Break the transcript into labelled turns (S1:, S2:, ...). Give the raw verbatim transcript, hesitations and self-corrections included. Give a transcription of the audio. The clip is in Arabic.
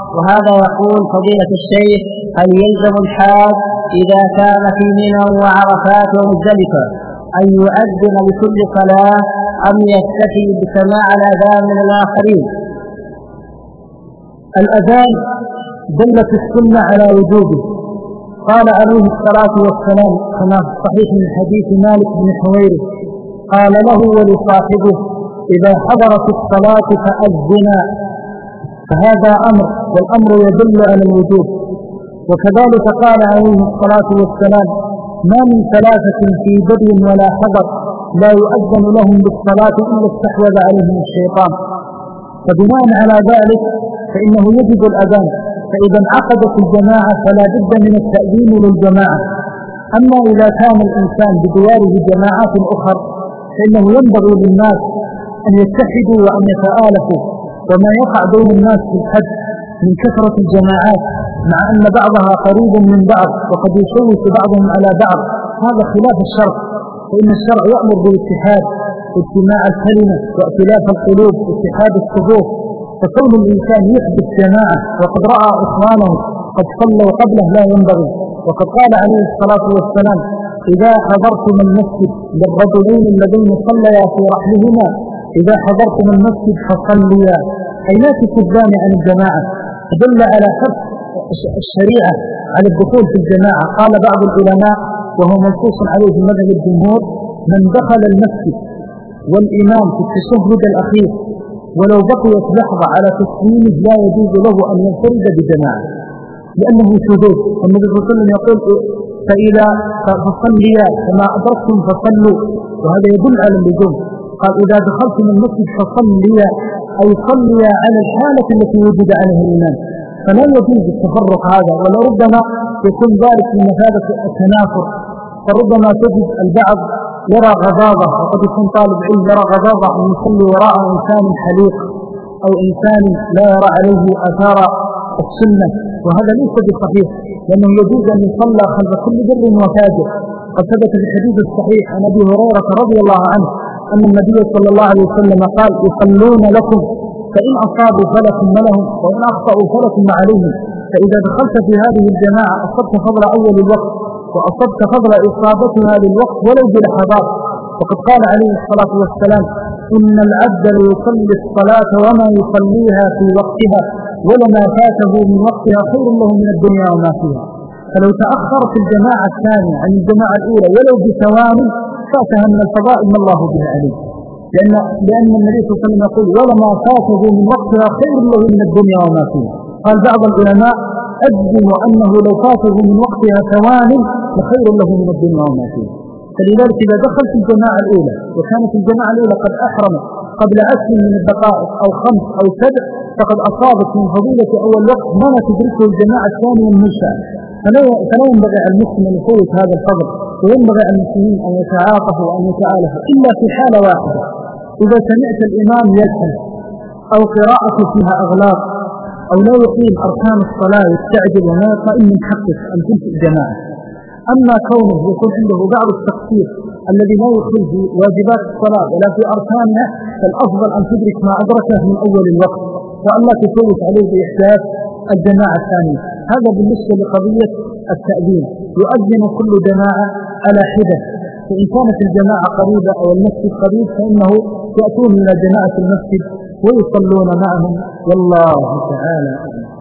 S1: وهذا يقول فضيلة الشيخ: هل يلزم الحاج إذا كان في منى وعرفات ومزدلفة أن يؤذن لكل صلاة أم يكتفي بسماع الأذان من الآخرين؟
S2: الأذان دلت السنة على وجوبه. قال عليه الصلاة والسلام كما في صحيح من حديث مالك بن حويرث قال له ولصاحبه: إذا حضرت الصلاة فأذنا. فهذا أمر، والأمر يدل على الوجوب. وكذلك قال عليه الصلاة والسلام: ما من ثلاثة في بدو ولا حضر لا يؤذن لهم بالصلاة إلا استحوذ عليهم الشيطان. فبناء على ذلك فإنه يجب الأذان، فإذا انعقدت الجماعة فلا بد من التأذين للجماعة. أما إذا كان الإنسان بدياره جماعات أخرى فإنه ينبغي للناس أن يتحدوا وأن يتآلفوا. وما يقع بين الناس في الحج من كثرة الجماعات مع أن بعضها قريب من بعض وقد يشوش بعضهم على بعض، هذا خلاف الشرع. فإن الشرع يأمر بالاتحاد واجتماع الكلمة وائتلاف القلوب واتحاد الصفوف. فكون الإنسان يحدث جماعة وقد رأى إخوانه قد صلوا قبله لا ينبغي. وقد قال عليه الصلاة والسلام: إذا حضرتم المسجد للرجلين الذين صليا في رحلهما إذا حضرتم المسجد فصليا، أي لا تكذبان عن الجماعة. فدل على حرص الشريعة على الدخول في الجماعة. قال بعض العلماء وهو منصوص عليه في مذهب الجمهور: من دخل المسجد والإمام في التشهد الأخير ولو بقيت لحظة على تسليمه لا يجوز له أن ينفرد بجماعة، لأنه شذوذ. النبي صلى الله عليه وسلم يقول: فإذا فصليا كما أدركتم فصلوا، وهذا يدل على اللزوم. قال: إذا دخلتم المسجد فصليا، أي صليا على الحالة التي وجد عليها الإمام. فلا يجوز التفرق هذا، ولربما يكون ذلك من مثابة التنافر. فربما تجد البعض يرى غضاضة، وقد يكون طالب علم يرى غضاضة أن يصلي وراء إنسان حليق أو إنسان لا يرى عليه آثار السنة، وهذا ليس بصحيح، لأنه يجوز أن يصلى خلف كل بر وفاجر. قد ثبت في الحديث الصحيح عن أبي هريرة رضي الله عنه أن النبي صلى الله عليه وسلم قال: يصلون لكم فإن أصابوا فلكم لهم وإن أخطأوا فلكم عليهم. فإذا دخلت في هذه الجماعة أصبت فضل أول الوقت وأصبت فضل إصابتها للوقت ولو بلحظات. وقد قال عليه الصلاة والسلام: إن العبد ليصلي الصلاة وما يصليها في وقتها ولما فاته من وقتها خير له من الدنيا وما فيها. فلو تأخرت الجماعة الثانية عن الجماعة الأولى ولو بثواني فاتها من الفضائل ما الله بها عليه، لأن, لأن النبي صلى الله عليه وسلم يقول: ولما فاته من وقتها خير له من الدنيا وما فيها. قال بعض العلماء: أجزم أنه لو فاته من وقتها ثواني لخير له من الدنيا وما فيها. فلذلك إذا دخلت الجماعة الأولى وكانت الجماعة الأولى قد أحرمت قبل عشر من الدقائق أو خمس أو سبع فقد أصابت من فضيلة أول وقت ما لا تدركه الجماعة الثانية من شأن. فلا ينبغي على المسلم أن يفوت هذا الفضل، وينبغي على المسلمين أن يتعاطفوا وأن يتآلفوا إلا في حالة واحدة: إذا سمعت الإمام يلحن أو قراءته فيها أغلاط أو لا يقيم أركان الصلاة يستعجل وما يطمئن من حقك أن تنشئ جماعة. أما كونه يكون عنده بعض التقصير الذي لا يدخل في واجبات الصلاة ولا في أركانها، فالأفضل أن تدرك ما أدركه من أول الوقت وأن لا تفوت عليه بإحداث الجماعة الثانية. هذا بالنسبة لقضية التأذين. يؤذن كل جماعة على حدة، فإن كانت الجماعة قريبة أو المسجد قريب فإنه يأتون إلى جماعة المسجد ويصلون معهم، والله تعالى أعلم.